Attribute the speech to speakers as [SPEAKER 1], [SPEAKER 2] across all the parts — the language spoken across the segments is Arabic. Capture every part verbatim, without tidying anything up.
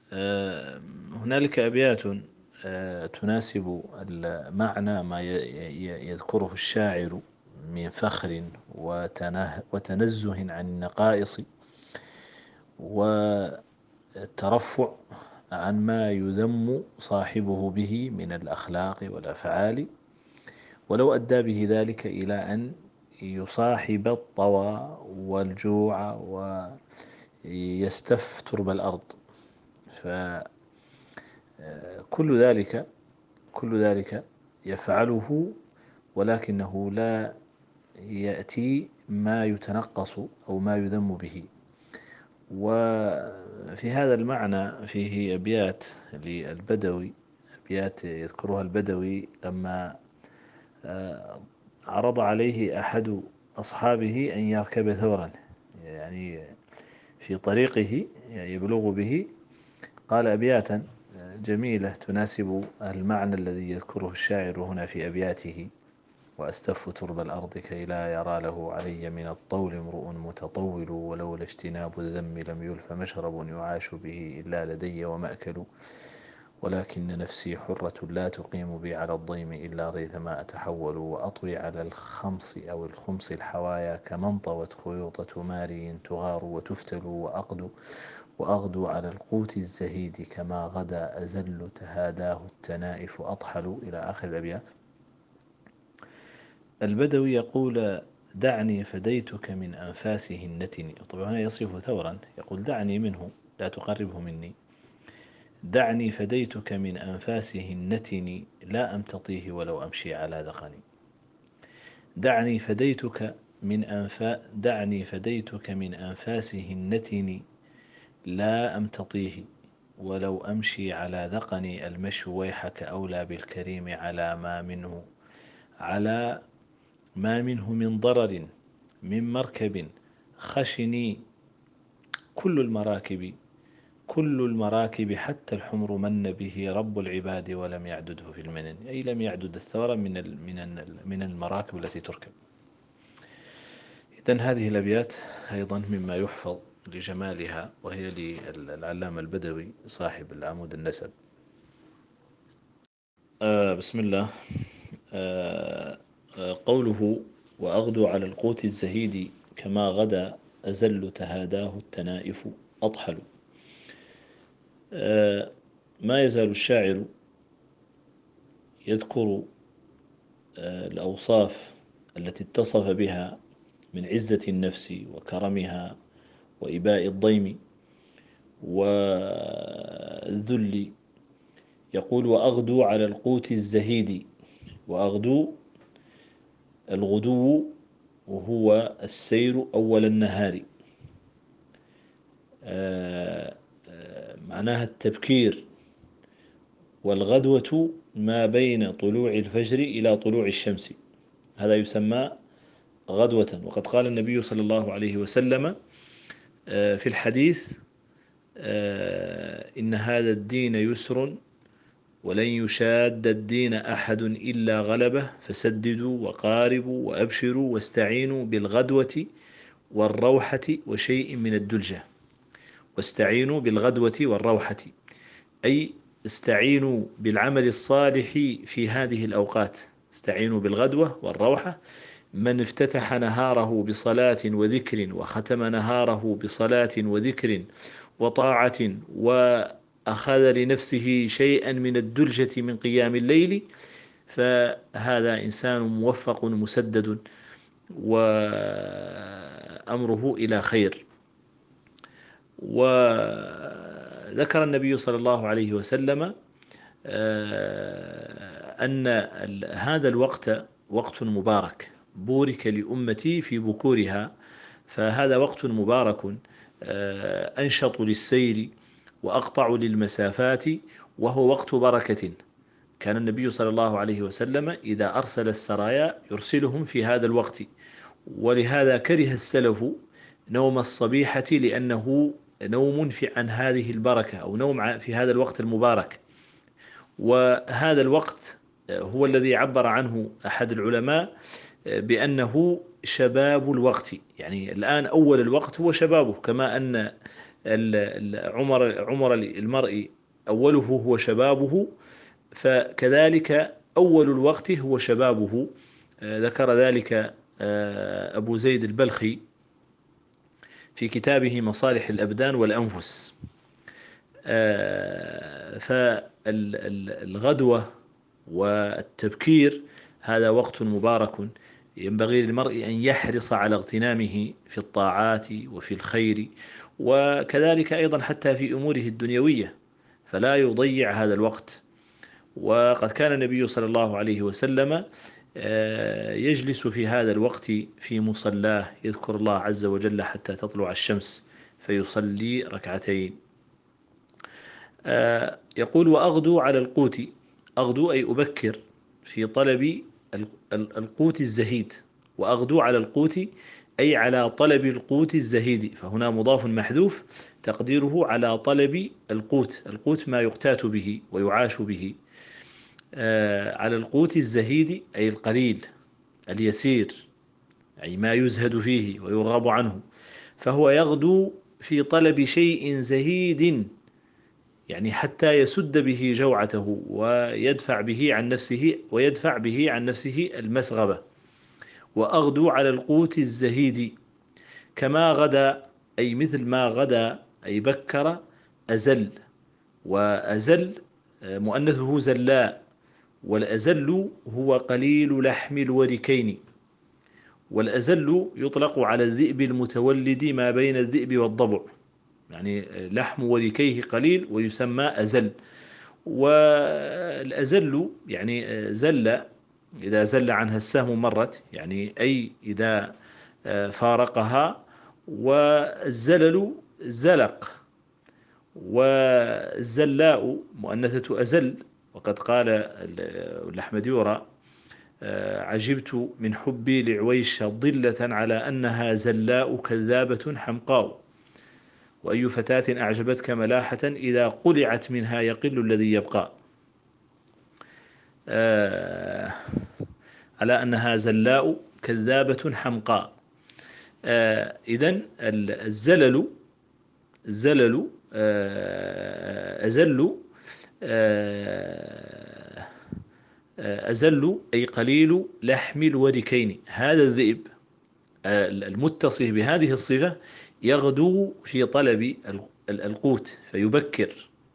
[SPEAKER 1] آه، هنالك أبيات آه، تناسب المعنى ما يذكره الشاعر من فخر وتنه وتنزه عن النقائص والترفع عن ما يذم صاحبه به من الأخلاق والأفعال، ولو أدى به ذلك إلى أن يصاحب الطوى والجوع ويستف ترب الأرض. فكل ذلك كل ذلك يفعله، ولكنه لا يأتي ما يتنقص أو ما يذم به. وفي هذا المعنى فيه أبيات للبدوي، أبيات يذكرها البدوي لما آه، عرض عليه أحد أصحابه أن يركب ثورا، يعني في طريقه يبلغ به، قال أبياتا جميلة تناسب المعنى الذي يذكره الشاعر هنا في أبياته: وأستف ترب الأرض كي لا يرى له علي من الطول امرؤ متطول، ولولا اجتناب الذم لم يلف مشرب يعاش به إلا لدي ومأكل، ولكن نفسي حرة لا تقيم بي على الضيم إلا ريثما أتحول، وأطوي على الخمص أو الخمص الحوايا كمن طوت خيوطة ماري تغار وتفتل، وأقدو وأغدو على القوت الزهيد كما غدا أزل تهاداه التنائف أطحل، إلى آخر الأبيات. البدوي يقول: دعني فديتك من أنفاسه النتن. طبعا هنا يصف ثورا، يقول: دعني منه، لا تقربه مني. دعني فديتك من أنفاسه النتن لا أمتطيه ولو أمشي على ذقني. دعني فديتك من أنفا دعني فديتك من أنفاسه النتن لا أمتطيه ولو أمشي على ذقني. المشي ويحك أولى بالكريم على ما منه على ما منه من ضرر من مركب خشني. كل المراكب كل المراكب حتى الحمر من به رب العباد ولم يعدده في المنن، أي لم يعدد الثورة من من من المراكب التي تركب. إذن هذه الأبيات أيضا مما يحفظ لجمالها، وهي للعلامة البدوي صاحب العمود النسب. آه بسم الله. آه آه قوله: وأغدو على القوت الزهيد كما غدا أزل تهاداه التنائف أطحل. آه ما يزال الشاعر يذكر آه الأوصاف التي اتصف بها من عزة النفس وكرمها وإباء الضيم والذل. يقول: وأغدو على القوت الزهيد. وأغدو الغدو وهو السير أول النهار، آه، آه، معناها التبكير، والغدوة ما بين طلوع الفجر إلى طلوع الشمس، هذا يسمى غدوة. وقد قال النبي صلى الله عليه وسلم آه، في الحديث: آه، إن هذا الدين يسر ولن يشاد الدين أحد إلا غلبه، فسددوا وقاربوا وأبشروا واستعينوا بالغدوة والروحة وشيء من الدلجة. واستعينوا بالغدوة والروحة، أي استعينوا بالعمل الصالح في هذه الأوقات. استعينوا بالغدوة والروحة. من افتتح نهاره بصلاة وذكر وختم نهاره بصلاة وذكر وطاعة وأخذ لنفسه شيئا من الدلجة من قيام الليل، فهذا إنسان موفق مسدد وأمره إلى خير. وذكر النبي صلى الله عليه وسلم أن هذا الوقت وقت مبارك، بورك لأمتي في بكورها، فهذا وقت مبارك أنشط للسير وأقطع للمسافات، وهو وقت بركة. كان النبي صلى الله عليه وسلم إذا أرسل السرايا يرسلهم في هذا الوقت، ولهذا كره السلف نوم الصبيحة، لأنه نوم في عن هذه البركة، أو نوم في هذا الوقت المبارك. وهذا الوقت هو الذي عبر عنه أحد العلماء بأنه شباب الوقت، يعني الآن أول الوقت هو شبابه، كما أن عمر عمر المرء أوله هو شبابه، فكذلك أول الوقت هو شبابه. ذكر ذلك أبو زيد البلخي في كتابه مصالح الأبدان والأنفس. فالغدوة والتبكير هذا وقت مبارك، ينبغي للمرء أن يحرص على اغتنامه في الطاعات وفي الخير، وكذلك أيضا حتى في أموره الدنيوية، فلا يضيع هذا الوقت. وقد كان النبي صلى الله عليه وسلم يجلس في هذا الوقت في مصلاه يذكر الله عز وجل حتى تطلع الشمس فيصلي ركعتين. يقول: وأغدو على القوت. أغدو أي أبكر في طلب القوت الزهيد، وأغدو على القوت أي على طلب القوت الزهيد، فهنا مضاف محذوف تقديره على طلب القوت. القوت ما يقتات به ويعاش به. على القوت الزهيد أي القليل اليسير، أي ما يزهد فيه ويرغب عنه، فهو يغدو في طلب شيء زهيد، يعني حتى يسد به جوعته ويدفع به عن نفسه ويدفع به عن نفسه المسغبة. وأغدو على القوت الزهيد كما غدا، أي مثل ما غدا، أي بكر أزل. وأزل مؤنثه زلاء، والأزل هو قليل لحم الوركين. والأزل يطلق على الذئب المتولد ما بين الذئب والضبع، يعني لحم وركيه قليل ويسمى أزل. والأزل يعني زل، إذا زل عنها السهم مرت، يعني أي إذا فارقها. والزلل زلق. والزلاء مؤنثة أزل. وقد قال الأحمد يورى: عجبت من حبي لعويش ضلة على أنها زلاء كذابة حمقاء، وأي فتاة أعجبتك ملاحة إذا قلعت منها يقل الذي يبقى. آه على أنها زلاء كذابة حمقاء. آه إذن الزلل الزلل آه أزل آه أزل أي قليل لحم الوركين. هذا الذئب المتصف بهذه الصفة يغدو في طلب القوت فيبكر.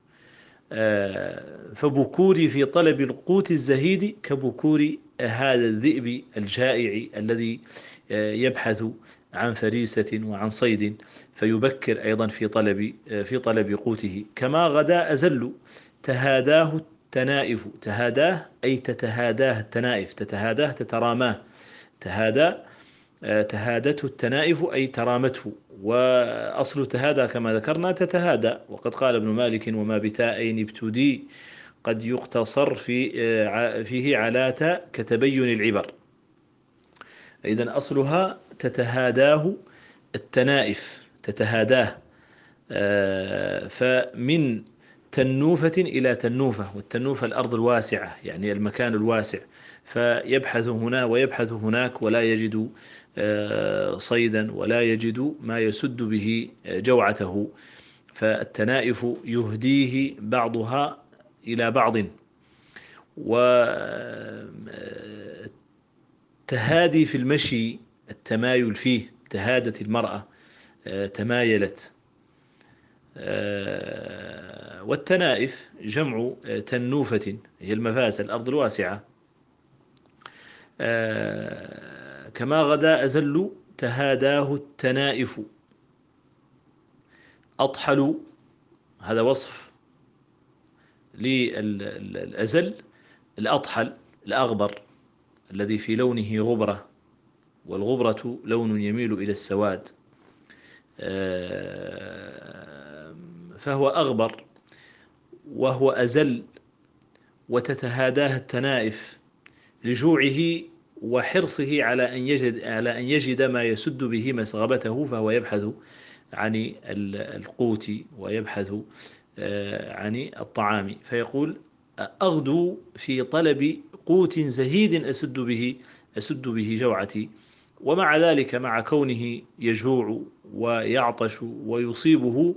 [SPEAKER 1] فبكوري في طلب القوت الزهيد كبكور هذا الذئب الجائع الذي يبحث عن فريسة وعن صيد، فيبكر أيضا في طلب في طلب قوته. كما غدا أزل تهاداه التنائف. تهاداه أي تتهاداه التنائف، تتهاداه تتراماه. تهادى تهادته التنائف أي ترامته. وأصل تهادى كما ذكرنا تتهادى. وقد قال ابن مالك: وما بتاءين ابتدي قد يقتصر في فيه على تاء كتبين العبر. إذن أصلها تتهاداه التنائف، تتهاداه. فمن تنوفة إلى تنوفة، والتنوفة الأرض الواسعة يعني المكان الواسع، فيبحث هنا ويبحث هناك ولا يجد صيدا ولا يجد ما يسد به جوعته. فالتنائف يهديه بعضها إلى بعض. والتهادي في المشي التمايل فيه، تهادت المرأة تمايلت. والتنائف جمع تنوفة هي المفازة الأرض الواسعة. كما غدا أزل تهاداه التنائف. أطحل هذا وصف للأزل. الأطحل الأغبر الذي في لونه غبرة، والغبرة لون يميل إلى السواد، فهو أغبر وهو أزل. وتتهاداه التنائف لجوعه وحرصه على أن يجد على أن يجد ما يسد به مسغبته، فهو يبحث عن القوت ويبحث عن الطعام. فيقول: أغدو في طلب قوت زهيد أسد به أسد به جوعتي. ومع ذلك مع كونه يجوع ويعطش ويصيبه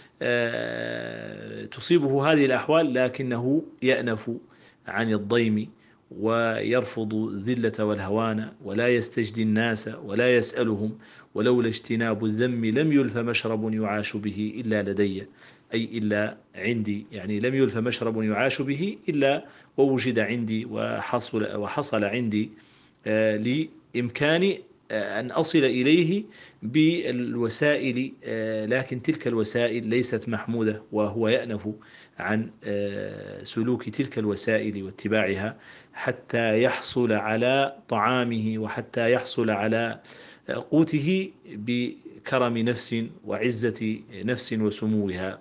[SPEAKER 1] آه، تصيبه هذه الأحوال، لكنه يأنف عن الضيم ويرفض الذلة والهوان ولا يستجدي الناس ولا يسألهم. ولولا اجتناب الذم لم يلف مشرب يعاش به إلا لدي، أي إلا عندي، يعني لم يلف مشرب يعاش به إلا ووجد عندي وحصل, وحصل عندي آه، لإمكاني آه، أن أصل إليه بالوسائل، آه، لكن تلك الوسائل ليست محمودة، وهو يأنف عن آه، سلوك تلك الوسائل واتباعها حتى يحصل على طعامه وحتى يحصل على آه، قوته بكرم نفس وعزة نفس وسموها.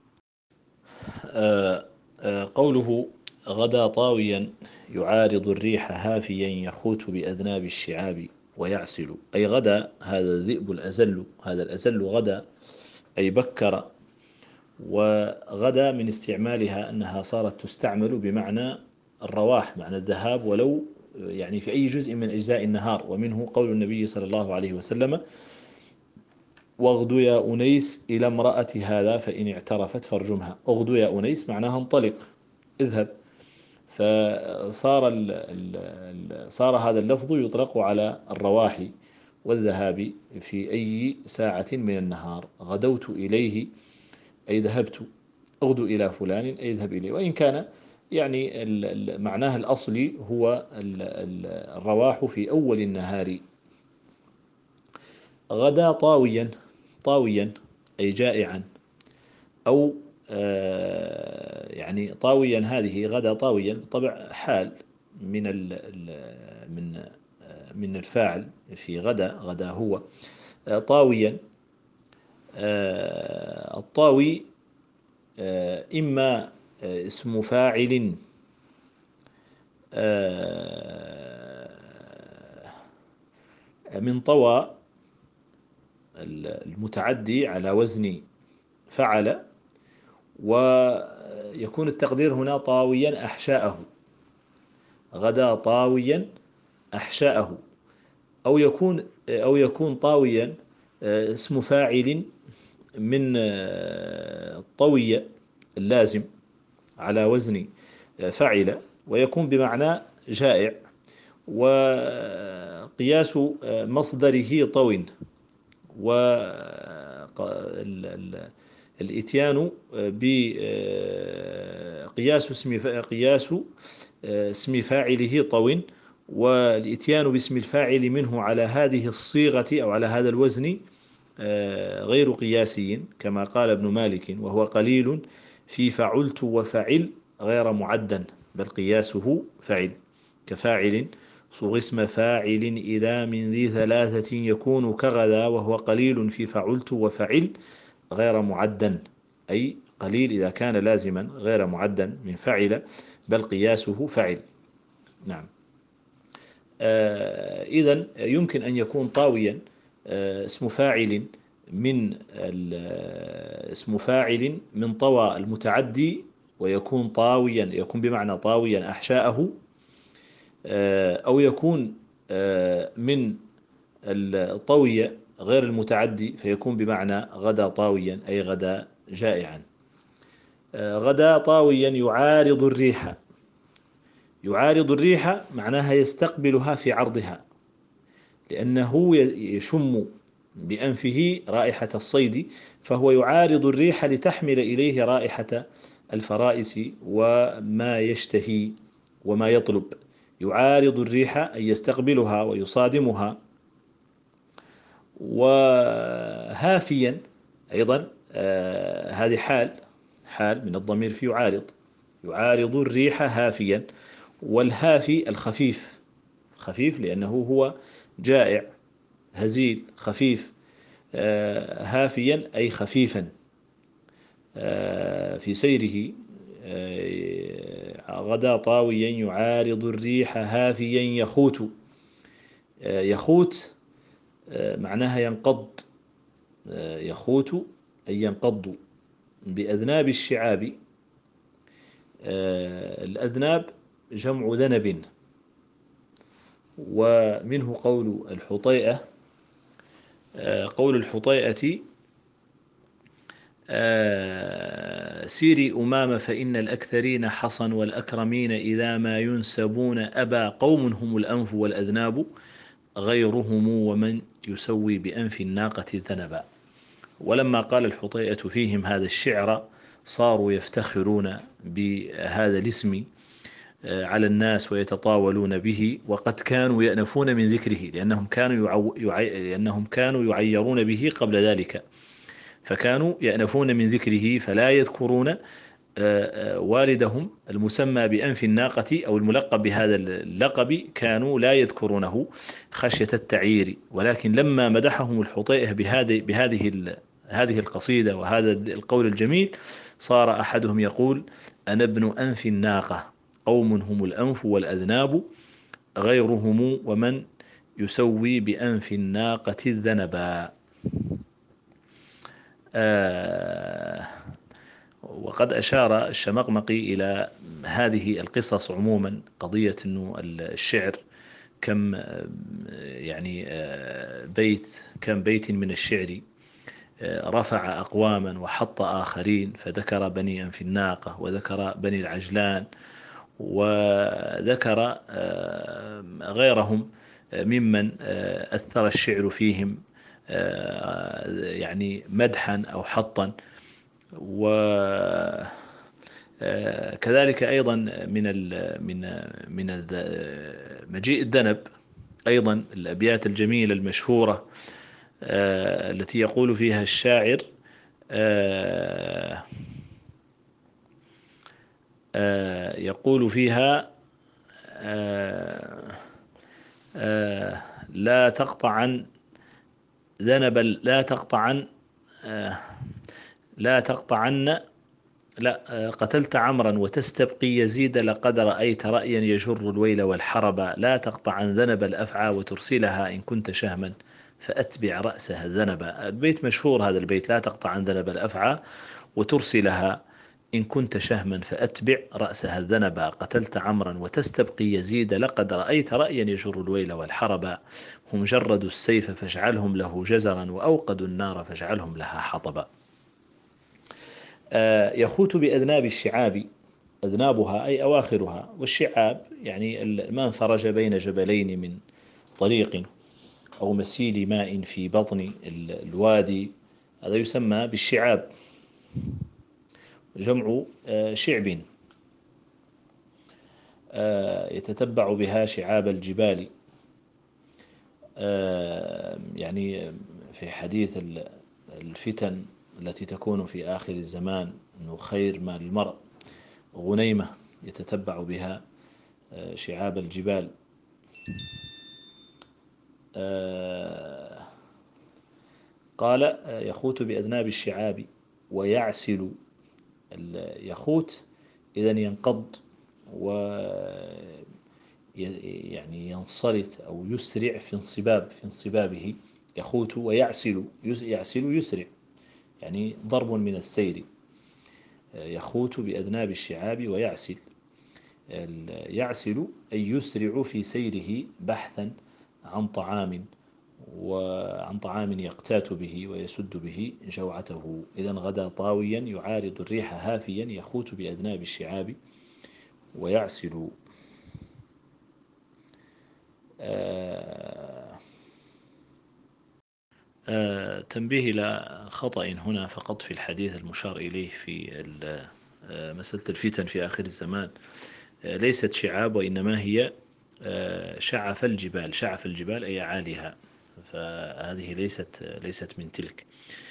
[SPEAKER 1] آه، آه، قوله غدا طاويا يعارض الريح هافيا يخوت بأذناب الشعاب ويعسل، أي غدا هذا الذئب الأزل، هذا الأزل غدا أي بكر. وغدا من استعمالها أنها صارت تستعمل بمعنى الرواح، معنى الذهاب، ولو يعني في أي جزء من أجزاء النهار. ومنه قول النبي صلى الله عليه وسلم: واغدو يا أنيس إلى امرأة هذا فإن اعترفت فارجمها. اغدو يا أنيس معناها انطلق، اذهب. فصار ال ال صار هذا اللفظ يطلق على الرواح والذهاب في أي ساعة من النهار. غدوت إليه أي ذهبت، اغدو إلى فلان أي اذهب إليه. وإن كان يعني معناه الأصلي هو الرواح في أول النهار. غدا طاويا، طاويا أي جائعا، أو آه، يعني طاويا هذه غدا طاويا بالطبع حال من ال من آه، من الفاعل في غدا، غدا هو آه، طاويا. آه، الطاوي آه، إما آه، اسم فاعل آه، من طوى المتعدي على وزن فعل، ويكون التقدير هنا طاويا أحشاءه، غدا طاويا أحشاءه. أو يكون أو يكون طاويا آه، اسم فاعل من آه، طوي اللازم على وزن آه، فعل، ويكون بمعنى جائع. وقياس آه، مصدره طو، والإتيان بقياس اسم قياس اسم فاعله طو، والإتيان باسم الفاعل منه على هذه الصيغة أو على هذا الوزن غير قياسي، كما قال ابن مالك: وهو قليل في فعلت وفعل غير معدا، بل قياسه فعل. كفاعل صغ اسم فاعل إذا من ذي ثلاثة يكون كغدا، وهو قليل في فعلت وفعل غير معدا، أي قليل إذا كان لازما غير معدا من فعل، بل قياسه فعل. نعم. آه إذن يمكن أن يكون طاويا آه اسم فاعل من اسم فاعل من طوى المتعدي، ويكون طاويا، يكون بمعنى طاويا أحشاءه. آه أو يكون آه من الطوي غير المتعدي فيكون بمعنى غدا طاويا أي غدا جائعا. آه غدا طاويا يعارض الريح، يعارض الريح معناها يستقبلها في عرضها، لأنه يشم بأنفه رائحة الصيد، فهو يعارض الريح لتحمل إليه رائحة الفرائس وما يشتهي وما يطلب. يعارض الريح أي يستقبلها ويصادمها. وهافيا أيضا آه هذه حال، حال من الضمير في يعارض، يعارض الريح هافيا. والهافي الخفيف، خفيف لأنه هو جائع، هزيل، خفيف. آه هافيا أي خفيفا آه في سيره. آه غدا طاويا يعارض الريح هافيا يخوت. آه يخوت آه معناها ينقض، آه يخوت أي ينقض بأذناب الشعاب. آه الأذناب جمع ذنب، ومنه قول الحطيئة، قول الحطيئة: سيري أمام فإن الأكثرين حصن، والأكرمين إذا ما ينسبون أبى، قوم هم الأنف والأذناب غيرهم، ومن يسوي بأنف الناقة ذنبا. ولما قال الحطيئة فيهم هذا الشعر صاروا يفتخرون بهذا الاسم على الناس ويتطاولون به، وقد كانوا يأنفون من ذكره، لأنهم كانوا يعو... يعي... لأنهم كانوا يعيرون به قبل ذلك، فكانوا يأنفون من ذكره فلا يذكرون والدهم المسمى بأنف الناقة أو الملقب بهذا اللقب، كانوا لا يذكرونه خشية التعيير. ولكن لما مدحهم الحطيئة بهذه بهذه هذه القصيدة وهذا القول الجميل، صار أحدهم يقول: أنا ابن أنف الناقة، قوم هم الأنف والأذناب غيرهم، ومن يسوي بأنف الناقة الذنبا. آه وقد أشار الشمقمقي إلى هذه القصص عموما، قضية أنه الشعر كم يعني بيت كم بيت من الشعر رفع أقواما وحط آخرين، فذكر بني أنف الناقة، وذكر بني العجلان، وذكر غيرهم ممن أثر الشعر فيهم يعني مدحا أو حطا. وكذلك أيضا من ال من من مجيء الذنب أيضا الأبيات الجميلة المشهورة التي يقول فيها الشاعر: يقول فيها: لا تقطعن ذنب لا تقطعن لا تقطعن لا قتلت عمرا وتستبقي يزيد، لقد رأيت رأيا يجر الويل والحرب، لا تقطعن ذنب الأفعى وترسلها، إن كنت شهما فأتبع رأسها الذنب. البيت مشهور هذا البيت: لا تقطعن ذنب الأفعى وترسلها، إن كنت شهما فأتبع رأسها الذنب، قتلت عمرا وتستبقي يزيد، لقد رأيت رأيا يجر الويل والحرب، هم جردوا السيف فاجعلهم له جزرا، وأوقدوا النار فاجعلهم لها حطبا. يخوت بأذناب الشعاب، أذنابها أي أواخرها، والشعاب يعني ما انفرج بين جبلين من طريق أو مسيل ماء في بطن الوادي، هذا يسمى بالشعاب، جمع شعب، يتتبع بها شعاب الجبال. يعني في حديث الفتن التي تكون في آخر الزمان أنه خير ما للمرء غنيمة يتتبع بها شعاب الجبال. قال: يخوت بأذناب الشعاب ويعسل. يخوت إذن ينقض و يعني ينصرت أو يسرع في انصباب في انصبابه، يخوت ويعسل، يعسل يسرع، يعني ضرب من السير. يخوت بأذناب الشعاب ويعسل، يعسل أي يسرع في سيره بحثا عن طعام وعن طعام يقتات به ويسد به جوعته. إذا غدا طاويا يعارض الريح هافيا، يخوت بأذناب الشعاب ويعسل. آه آه تنبيه إلى خطأ هنا فقط في الحديث المشار إليه في مسألة الفتن في آخر الزمان، ليست شعاب وإنما هي شعف الجبال. شعف الجبال أي عاليها، فهذه ليست ليست من تلك.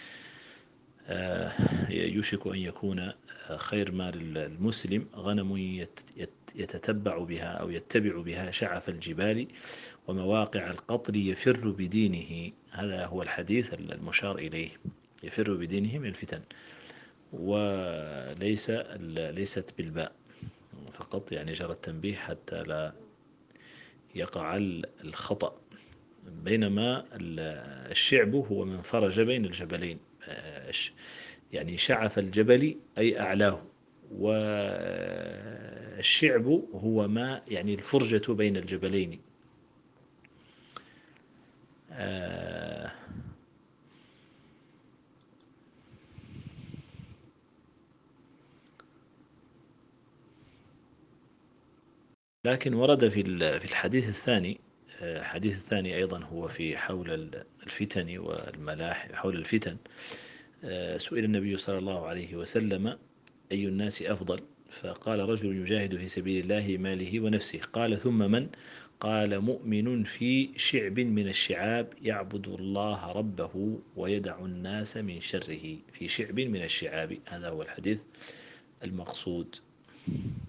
[SPEAKER 1] يوشك أن يكون خير مال المسلم غنم يتتبع بها أو يتبع بها شعف الجبال ومواقع القطر، يفر بدينه. هذا هو الحديث المشار إليه، يفر بدينه من الفتن، وليس ليست بالباء فقط، يعني جرى التنبيه حتى لا يقع الخطأ. بينما الشعب هو من فرج بين الجبلين، يعني شعف الجبل أي أعلاه، والشعب هو ما يعني الفرجة بين الجبلين. آه، لكن ورد في في الحديث الثاني، آه، الحديث الثاني أيضا هو في حول الفتن والملاحم، حول الفتن. آه، سئل النبي صلى الله عليه وسلم: أي الناس أفضل؟ فقال: رجل يجاهد في سبيل الله ماله ونفسه. قال: ثم من؟ قال: مؤمن في شعب من الشعاب يعبد الله ربه ويدع الناس من شره. في شعب من الشعاب، هذا هو الحديث المقصود.